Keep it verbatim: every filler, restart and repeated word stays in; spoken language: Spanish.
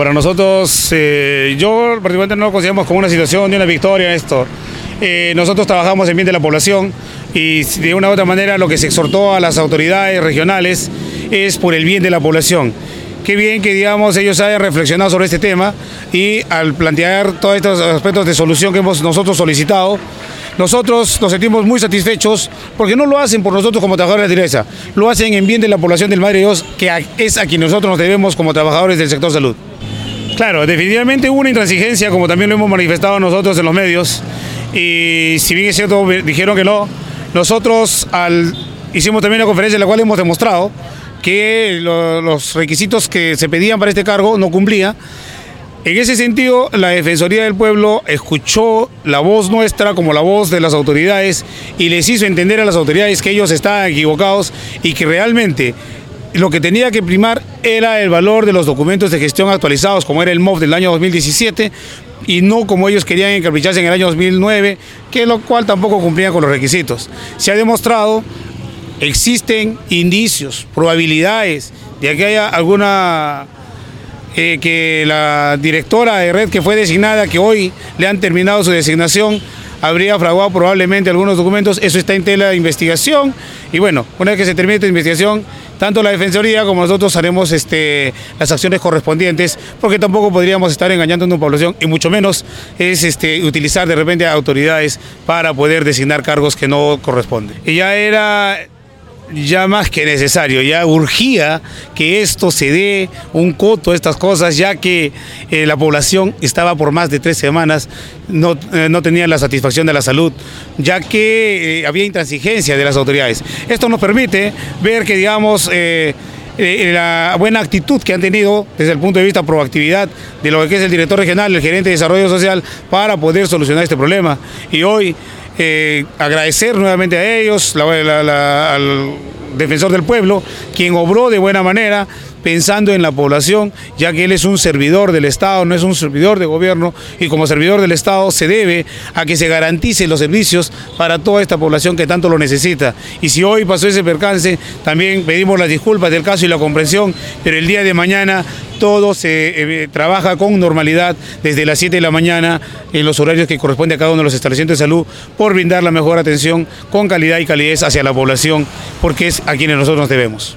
Para nosotros, eh, yo particularmente no lo consideramos como una situación de una victoria esto. Eh, nosotros trabajamos en bien de la población y de una u otra manera lo que se exhortó a las autoridades regionales es por el bien de la población. Qué bien que, digamos, ellos hayan reflexionado sobre este tema y al plantear todos estos aspectos de solución que hemos nosotros solicitado, nosotros nos sentimos muy satisfechos porque no lo hacen por nosotros como trabajadores de la tigresa, lo hacen en bien de la población del Madre Dios, que es a quien nosotros nos debemos como trabajadores del sector salud. Claro, definitivamente hubo una intransigencia, como también lo hemos manifestado nosotros en los medios, y si bien es cierto, dijeron que no, nosotros al, hicimos también una conferencia en la cual hemos demostrado que lo, los requisitos que se pedían para este cargo no cumplía. En ese sentido, la Defensoría del Pueblo escuchó la voz nuestra como la voz de las autoridades y les hizo entender a las autoridades que ellos estaban equivocados y que realmente lo que tenía que primar era el valor de los documentos de gestión actualizados, como era el M O F del año dos mil diecisiete, y no como ellos querían encapricharse en el año dos mil nueve, que lo cual tampoco cumplía con los requisitos. Se ha demostrado, existen indicios, probabilidades de que haya alguna... Eh, que la directora de red que fue designada, que hoy le han terminado su designación, habría fraguado probablemente algunos documentos. Eso está en tela de investigación y bueno, una vez que se termine esta investigación, tanto la Defensoría como nosotros haremos este, las acciones correspondientes, porque tampoco podríamos estar engañando a una población y mucho menos es este, utilizar de repente a autoridades para poder designar cargos que no corresponden. Y ya era... ya más que necesario, ya urgía que esto se dé un coto a estas cosas, ya que eh, la población estaba por más de tres semanas, no, eh, no tenía la satisfacción de la salud, ya que eh, había intransigencia de las autoridades. Esto nos permite ver que, digamos, eh, eh, la buena actitud que han tenido desde el punto de vista proactividad de lo que es el director regional, el gerente de desarrollo social, para poder solucionar este problema. Y hoy, Eh, agradecer nuevamente a ellos, la, la, la, al defensor del pueblo, quien obró de buena manera, pensando en la población, ya que él es un servidor del Estado, no es un servidor de gobierno, y como servidor del Estado se debe a que se garanticen los servicios para toda esta población que tanto lo necesita. Y si hoy pasó ese percance, también pedimos las disculpas del caso y la comprensión, pero el día de mañana todo se eh, trabaja con normalidad desde las siete de la mañana en los horarios que corresponde a cada uno de los establecimientos de salud, por brindar la mejor atención con calidad y calidez hacia la población, porque es a quienes nosotros nos debemos.